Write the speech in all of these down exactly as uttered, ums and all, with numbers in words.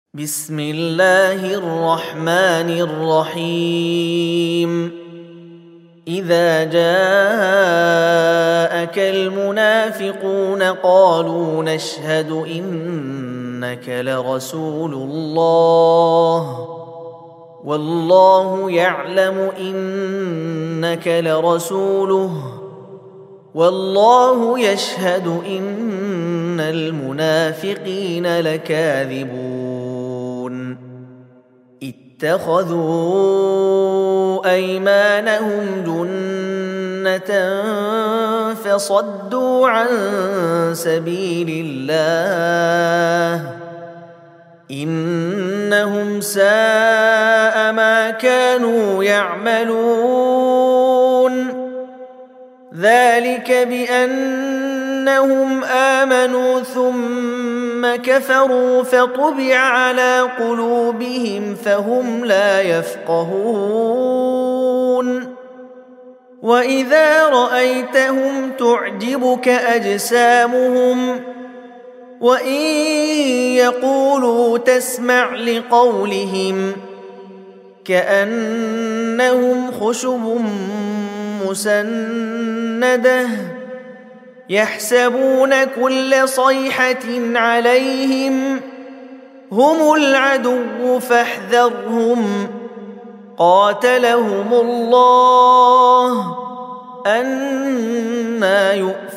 بسم الله الرحمن الرحيم إذا جاءك المنافقون قالوا نشهد إنك لرسول الله والله يعلم إنك لرسوله والله يشهد إن المنافقين لكاذبون اتخذوا أيمانهم جنة فصدوا عن سبيل الله إنهم ساء ما كانوا يعملون ذلك بأنهم آمنوا ثم كفروا فطبع على قلوبهم فهم لا يفقهون وإذا رأيتهم تعجبك أجسامهم وإن يقولوا تسمع لقولهم كأنهم خشب مسندة يحسبون كل صيحة عليهم هم العدو فاحذرهم قاتلهم الله أنى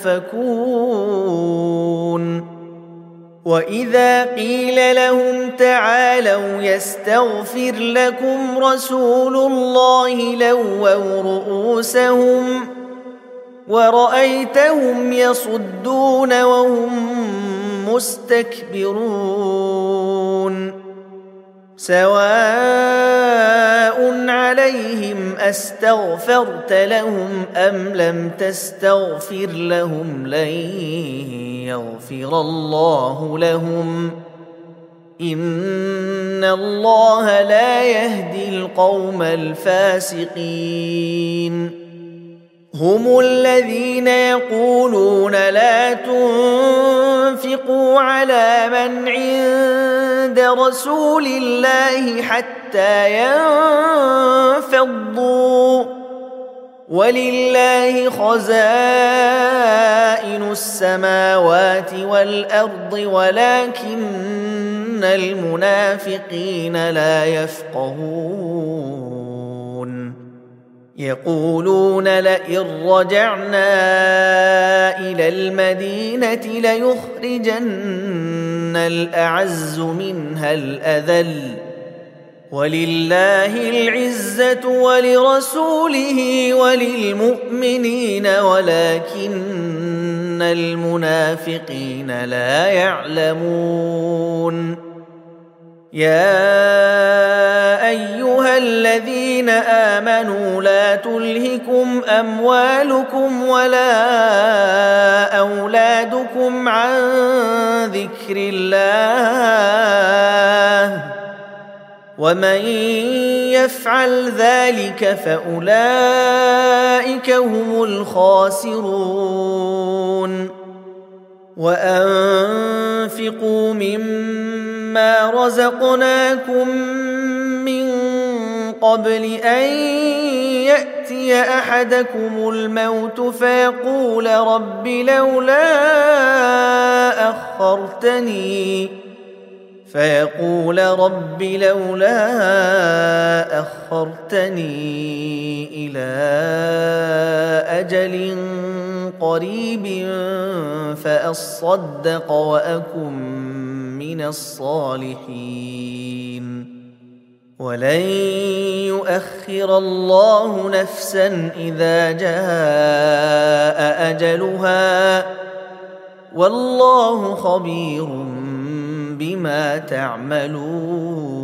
يؤفكون وإذا قيل لهم تعالوا يستغفر لكم رسول الله لووا رؤوسهم ورأيتهم يصدون وهم مستكبرون سواء عليهم أستغفرت لهم أم لم تستغفر لهم لن يغفر الله لهم إن الله لا يهدي القوم الفاسقين هم الذين يقولون لا تنفقوا على من عند رسول الله حتى ينفضوا ولله خزائن السماوات والأرض ولكن المنافقين لا يفقهون يقولون لئن رجعنا إلى المدينة ليخرجن الأعز منها الأذل ولله العزة ولرسوله وللمؤمنين ولكن المنافقين لا يعلمون يا أيها الذين آمنوا لا تلهكم أموالكم ولا أولادكم عن ذكر الله ومن يفعل ذلك فأولئك هم الخاسرون وأنفقوا مما رزقناكم من قبل أن يأتي أحدكم الموت فيقول رب لولا أخرتني فيقول رب لولا أخرتني إلى أجل قريب فأصدق وأكن من الصالحين ولن يؤخر الله نفسا إذا جاء أجلها والله خبير بما تعملون